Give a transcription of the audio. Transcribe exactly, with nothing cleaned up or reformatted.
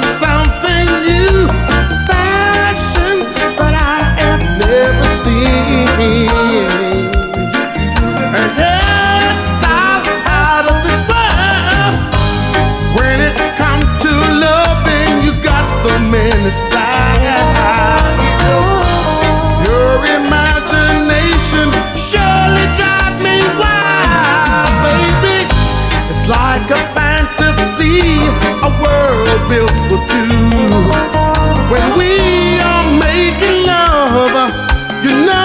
something new, fashion that I have never seen. And hairstyle out of this world. When it comes to loving, you got so many styles. Your imagination surely drives me wild, baby. It's like a fantasy, a world built for two. When we are making love, you know